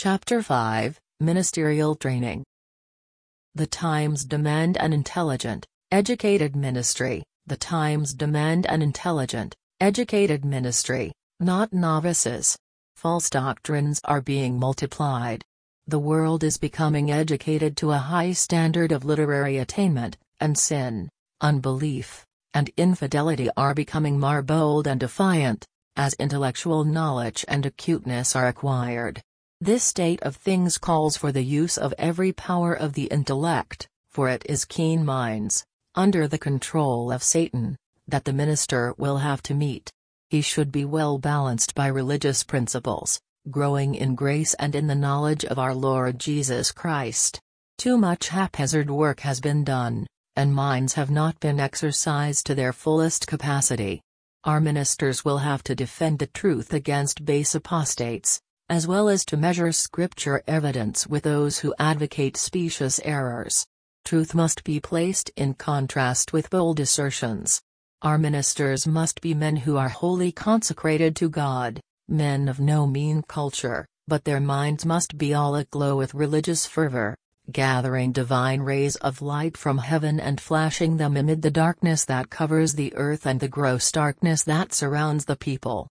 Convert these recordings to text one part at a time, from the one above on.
Chapter 5, Ministerial Training. The times demand an intelligent, educated ministry. The times demand an intelligent, educated ministry, not novices. False doctrines are being multiplied. The world is becoming educated to a high standard of literary attainment, and sin, unbelief, and infidelity are becoming more bold and defiant, as intellectual knowledge and acuteness are acquired. This state of things calls for the use of every power of the intellect, for it is keen minds, under the control of Satan, that the minister will have to meet. He should be well balanced by religious principles, growing in grace and in the knowledge of our Lord Jesus Christ. Too much haphazard work has been done, and minds have not been exercised to their fullest capacity. Our ministers will have to defend the truth against base apostates, as well as to measure scripture evidence with those who advocate specious errors. Truth must be placed in contrast with bold assertions. Our ministers must be men who are wholly consecrated to God, men of no mean culture, but their minds must be all aglow with religious fervor, gathering divine rays of light from heaven and flashing them amid the darkness that covers the earth and the gross darkness that surrounds the people.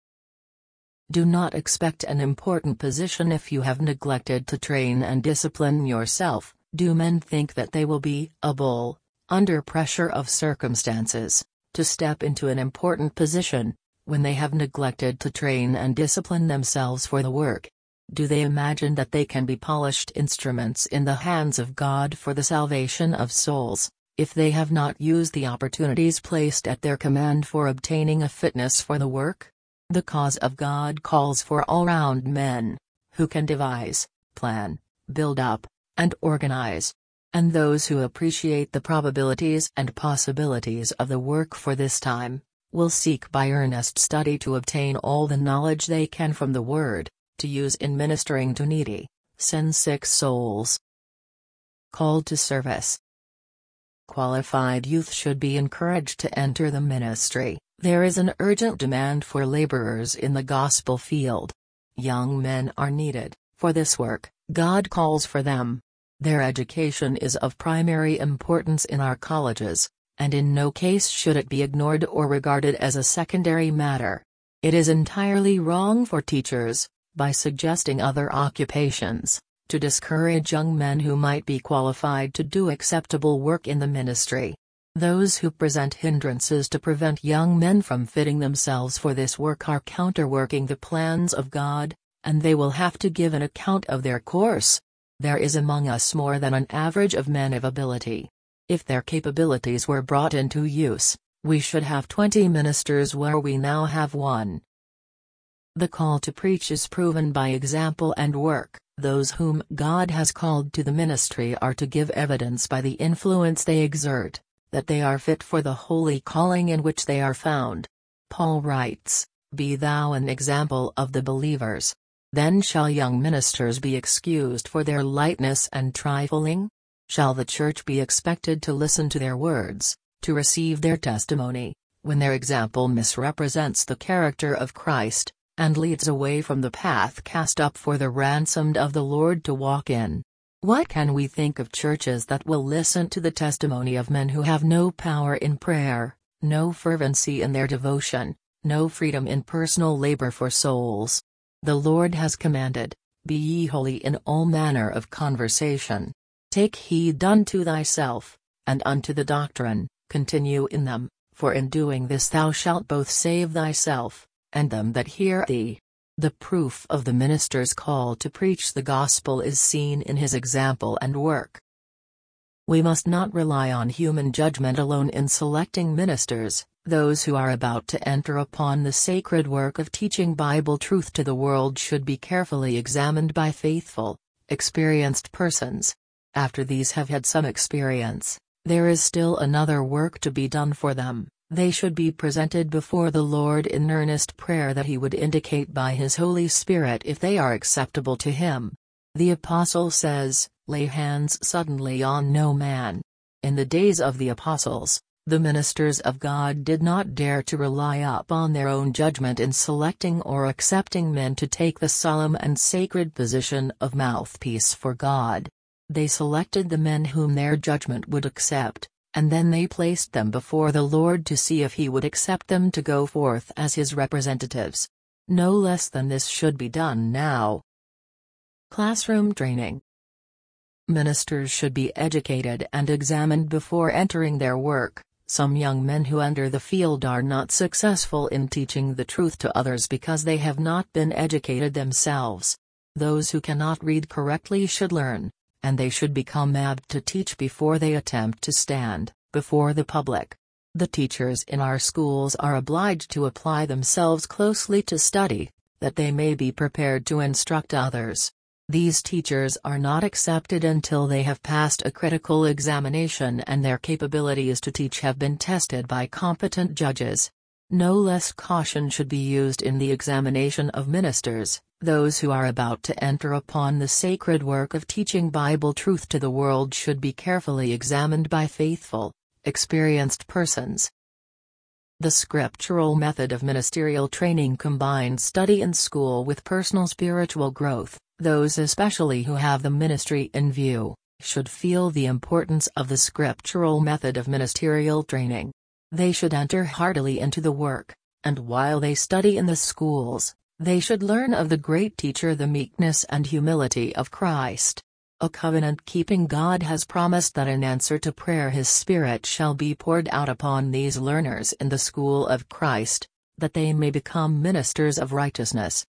Do not expect an important position if you have neglected to train and discipline yourself. Do men think that they will be able, under pressure of circumstances, to step into an important position, when they have neglected to train and discipline themselves for the work? Do they imagine that they can be polished instruments in the hands of God for the salvation of souls, if they have not used the opportunities placed at their command for obtaining a fitness for the work? The cause of God calls for all-round men, who can devise, plan, build up, and organize. And those who appreciate the probabilities and possibilities of the work for this time, will seek by earnest study to obtain all the knowledge they can from the Word, to use in ministering to needy, sin-sick souls. Called to service. Qualified youth should be encouraged to enter the ministry. There is an urgent demand for laborers in the gospel field. Young men are needed. For this work, God calls for them. Their education is of primary importance in our colleges, and in no case should it be ignored or regarded as a secondary matter. It is entirely wrong for teachers, by suggesting other occupations, to discourage young men who might be qualified to do acceptable work in the ministry. Those who present hindrances to prevent young men from fitting themselves for this work are counterworking the plans of God, and they will have to give an account of their course. There is among us more than an average of men of ability. If their capabilities were brought into use, we should have 20 ministers where we now have 1. The call to preach is proven by example and work. Those whom God has called to the ministry are to give evidence by the influence they exert, that they are fit for the holy calling in which they are found. Paul writes, "Be thou an example of the believers. Then shall young ministers be excused for their lightness and trifling? Shall the church be expected to listen to their words, to receive their testimony, when their example misrepresents the character of Christ, and leads away from the path cast up for the ransomed of the Lord to walk in? What can we think of churches that will listen to the testimony of men who have no power in prayer, no fervency in their devotion, no freedom in personal labor for souls? The Lord has commanded, 'Be ye holy in all manner of conversation. Take heed unto thyself, and unto the doctrine, continue in them, for in doing this thou shalt both save thyself, and them that hear thee.'" The proof of the minister's call to preach the gospel is seen in his example and work. We must not rely on human judgment alone in selecting ministers. Those who are about to enter upon the sacred work of teaching Bible truth to the world should be carefully examined by faithful, experienced persons. After these have had some experience, there is still another work to be done for them. They should be presented before the Lord in earnest prayer that He would indicate by His Holy Spirit if they are acceptable to Him. The Apostle says, "Lay hands suddenly on no man." In the days of the apostles, The ministers of God did not dare to rely upon their own judgment in selecting or accepting men to take the solemn and sacred position of mouthpiece for God. They selected the men whom their judgment would accept, and then they placed them before the Lord to see if He would accept them to go forth as His representatives. No less than this should be done now. Classroom training. Ministers should be educated and examined before entering their work. Some young men who enter the field are not successful in teaching the truth to others because they have not been educated themselves. Those who cannot read correctly should learn, and they should become apt to teach before they attempt to stand before the public. The teachers in our schools are obliged to apply themselves closely to study, that they may be prepared to instruct others. These teachers are not accepted until they have passed a critical examination and their capabilities to teach have been tested by competent judges. No less caution should be used in the examination of ministers. Those who are about to enter upon the sacred work of teaching Bible truth to the world should be carefully examined by faithful, experienced persons. The scriptural method of ministerial training combines study in school with personal spiritual growth. Those especially who have the ministry in view, should feel the importance of the scriptural method of ministerial training. They should enter heartily into the work, and while they study in the schools, they should learn of the great teacher, the meekness and humility of Christ. A covenant-keeping God has promised that in answer to prayer His Spirit shall be poured out upon these learners in the school of Christ, that they may become ministers of righteousness.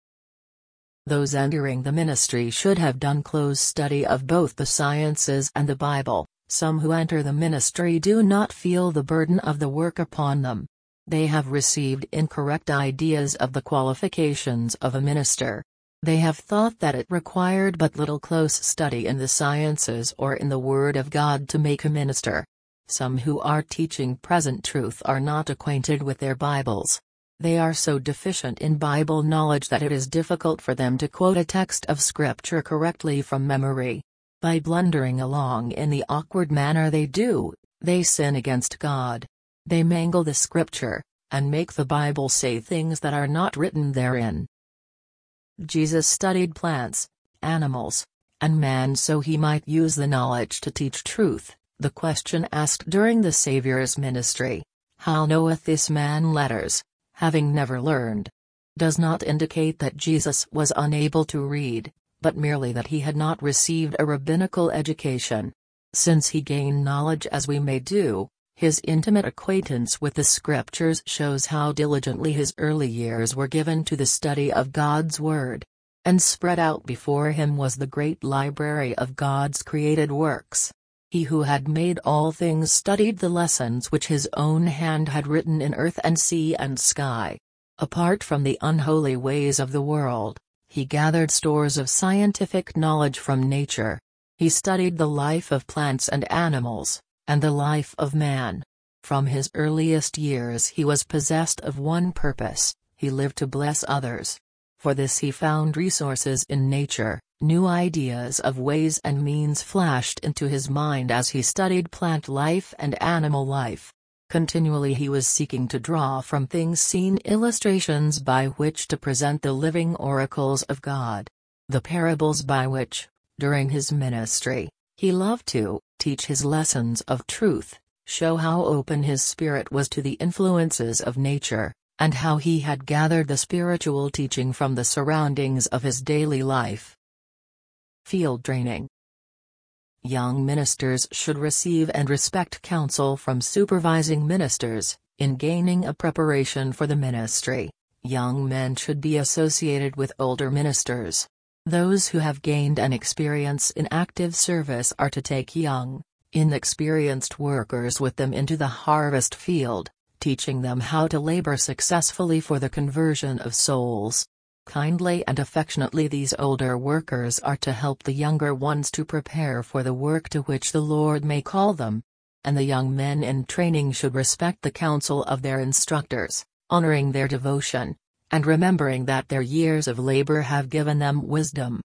Those entering the ministry should have done close study of both the sciences and the Bible. Some who enter the ministry do not feel the burden of the work upon them. They have received incorrect ideas of the qualifications of a minister. They have thought that it required but little close study in the sciences or in the Word of God to make a minister. Some who are teaching present truth are not acquainted with their Bibles. They are so deficient in Bible knowledge that it is difficult for them to quote a text of Scripture correctly from memory. By blundering along in the awkward manner they do, they sin against God. They mangle the Scripture, and make the Bible say things that are not written therein. Jesus studied plants, animals, and man so He might use the knowledge to teach truth. The question asked during the Saviour's ministry, "How knoweth this man letters, having never learned?" does not indicate that Jesus was unable to read, but merely that He had not received a rabbinical education. Since He gained knowledge as we may do, His intimate acquaintance with the Scriptures shows how diligently His early years were given to the study of God's Word. And spread out before Him was the great library of God's created works. He who had made all things studied the lessons which His own hand had written in earth and sea and sky. Apart from the unholy ways of the world, He gathered stores of scientific knowledge from nature. He studied the life of plants and animals, and the life of man. From His earliest years He was possessed of one purpose: He lived to bless others. For this He found resources in nature. New ideas of ways and means flashed into His mind as He studied plant life and animal life. Continually He was seeking to draw from things seen illustrations by which to present the living oracles of God. The parables by which, during His ministry, He loved to teach His lessons of truth, show how open His spirit was to the influences of nature, and how He had gathered the spiritual teaching from the surroundings of His daily life. Field training. Young ministers should receive and respect counsel from supervising ministers. In gaining a preparation for the ministry, young men should be associated with older ministers. Those who have gained an experience in active service are to take young, inexperienced workers with them into the harvest field, teaching them how to labor successfully for the conversion of souls. Kindly and affectionately these older workers are to help the younger ones to prepare for the work to which the Lord may call them. And the young men in training should respect the counsel of their instructors, honoring their devotion, and remembering that their years of labor have given them wisdom.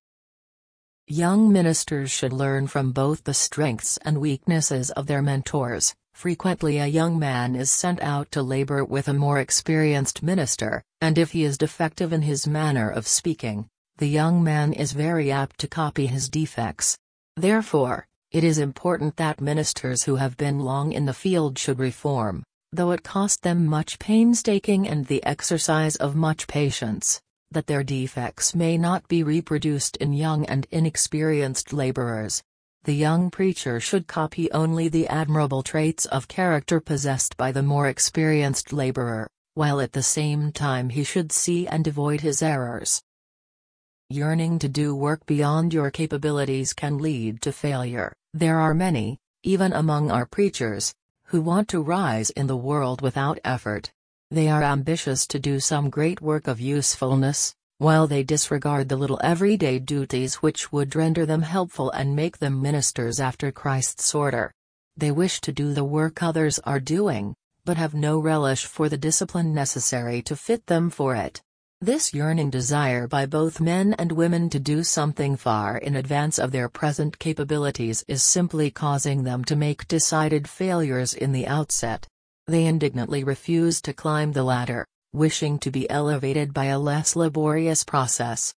Young ministers should learn from both the strengths and weaknesses of their mentors, Frequently a young man is sent out to labor with a more experienced minister, and if he is defective in his manner of speaking, the young man is very apt to copy his defects. Therefore, it is important that ministers who have been long in the field should reform, though it cost them much painstaking and the exercise of much patience, that their defects may not be reproduced in young and inexperienced laborers. The young preacher should copy only the admirable traits of character possessed by the more experienced laborer, while at the same time he should see and avoid his errors. Yearning to do work beyond your capabilities can lead to failure. There are many, even among our preachers, who want to rise in the world without effort. They are ambitious to do some great work of usefulness, while they disregard the little everyday duties which would render them helpful and make them ministers after Christ's order. They wish to do the work others are doing, but have no relish for the discipline necessary to fit them for it. This yearning desire by both men and women to do something far in advance of their present capabilities is simply causing them to make decided failures in the outset. They indignantly refuse to climb the ladder, wishing to be elevated by a less laborious process.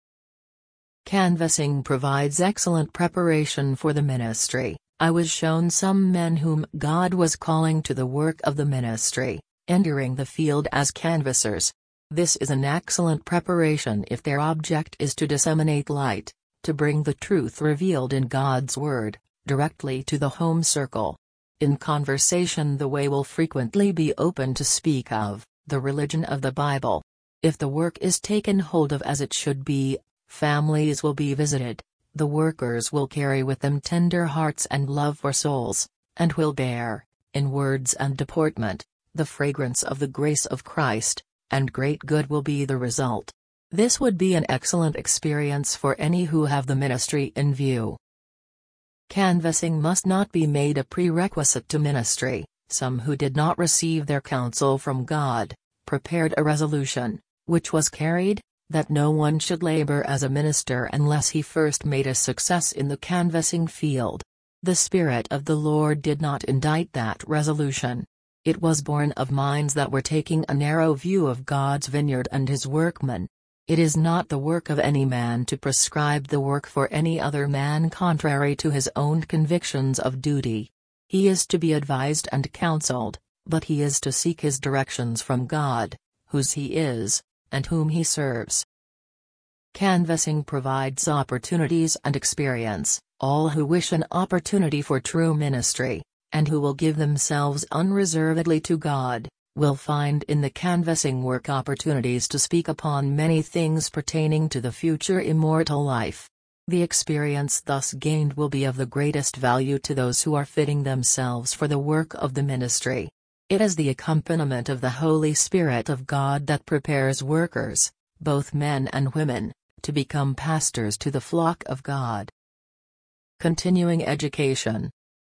Canvassing provides excellent preparation for the ministry. I was shown some men whom God was calling to the work of the ministry, entering the field as canvassers. This is an excellent preparation if their object is to disseminate light, to bring the truth revealed in God's Word, directly to the home circle. In conversation the way will frequently be open to speak of the religion of the Bible. If the work is taken hold of as it should be, families will be visited, the workers will carry with them tender hearts and love for souls, and will bear, in words and deportment, the fragrance of the grace of Christ, and great good will be the result. This would be an excellent experience for any who have the ministry in view. Canvassing must not be made a prerequisite to ministry. Some who did not receive their counsel from God, prepared a resolution, which was carried, that no one should labor as a minister unless he first made a success in the canvassing field. The Spirit of the Lord did not indite that resolution. It was born of minds that were taking a narrow view of God's vineyard and his workmen. It is not the work of any man to prescribe the work for any other man contrary to his own convictions of duty. He is to be advised and counseled, but he is to seek his directions from God, whose he is, and whom he serves. Canvassing provides opportunities and experience. All who wish an opportunity for true ministry, and who will give themselves unreservedly to God, will find in the canvassing work opportunities to speak upon many things pertaining to the future immortal life. The experience thus gained will be of the greatest value to those who are fitting themselves for the work of the ministry. It is the accompaniment of the Holy Spirit of God that prepares workers, both men and women, to become pastors to the flock of God. Continuing education.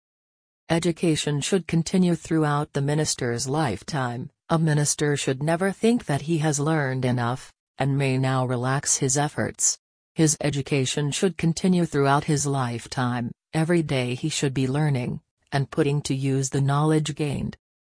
Education should continue throughout the minister's lifetime. A minister should never think that he has learned enough, and may now relax his efforts. His education should continue throughout his lifetime. Every day he should be learning, and putting to use the knowledge gained.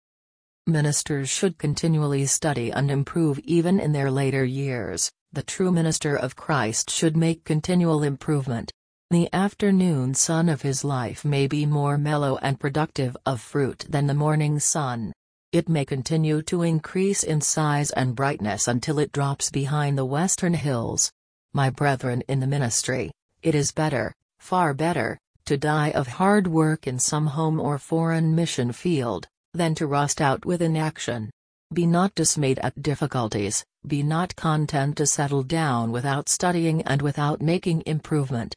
Ministers should continually study and improve even in their later years. The true minister of Christ should make continual improvement. The afternoon sun of his life may be more mellow and productive of fruit than the morning sun. It may continue to increase in size and brightness until it drops behind the western hills. My brethren in the ministry, it is better, far better, to die of hard work in some home or foreign mission field, than to rust out with inaction. Be not dismayed at difficulties, be not content to settle down without studying and without making improvement.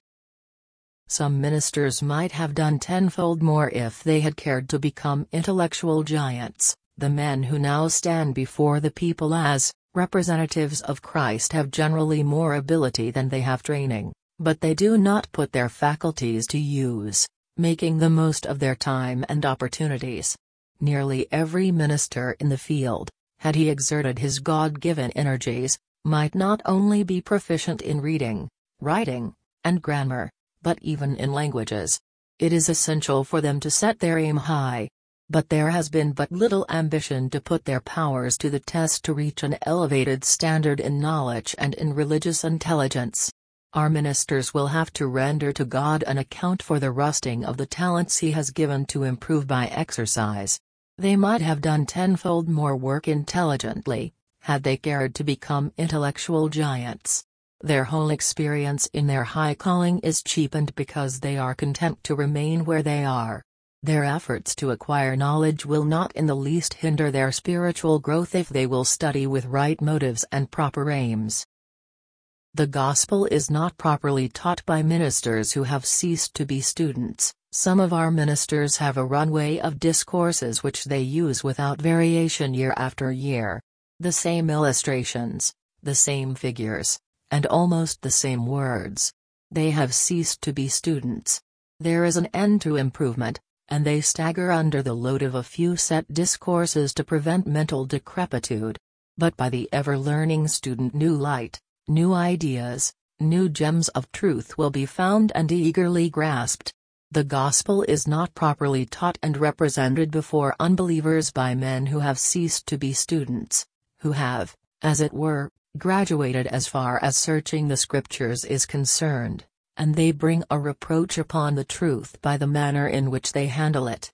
Some ministers might have done tenfold more if they had cared to become intellectual giants. The men who now stand before the people as representatives of Christ have generally more ability than they have training, but they do not put their faculties to use, making the most of their time and opportunities. Nearly every minister in the field, had he exerted his God-given energies, might not only be proficient in reading, writing, and grammar, but even in languages. It is essential for them to set their aim high. But there has been but little ambition to put their powers to the test to reach an elevated standard in knowledge and in religious intelligence. Our ministers will have to render to God an account for the rusting of the talents He has given to improve by exercise. They might have done tenfold more work intelligently, had they cared to become intellectual giants. Their whole experience in their high calling is cheapened because they are content to remain where they are. Their efforts to acquire knowledge will not in the least hinder their spiritual growth if they will study with right motives and proper aims. The gospel is not properly taught by ministers who have ceased to be students. Some of our ministers have a runway of discourses which they use without variation year after year. The same illustrations, the same figures, and almost the same words. They have ceased to be students. There is an end to improvement, and they stagger under the load of a few set discourses to prevent mental decrepitude. But by the ever-learning student new light, new ideas, new gems of truth will be found and eagerly grasped. The gospel is not properly taught and represented before unbelievers by men who have ceased to be students, who have, as it were, graduated as far as searching the scriptures is concerned, and they bring a reproach upon the truth by the manner in which they handle it.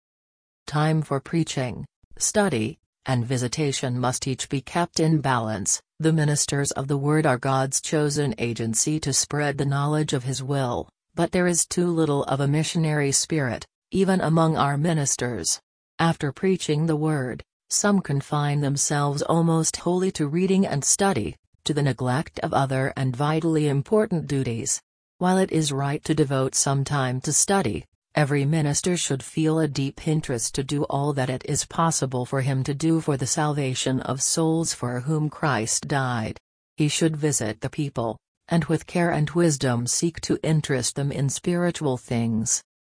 Time for preaching, study, and visitation must each be kept in balance. The ministers of the Word are God's chosen agency to spread the knowledge of His will, but there is too little of a missionary spirit, even among our ministers. After preaching the Word, some confine themselves almost wholly to reading and study, to the neglect of other and vitally important duties. While it is right to devote some time to study, every minister should feel a deep interest to do all that it is possible for him to do for the salvation of souls for whom Christ died. He should visit the people, and with care and wisdom seek to interest them in spiritual things.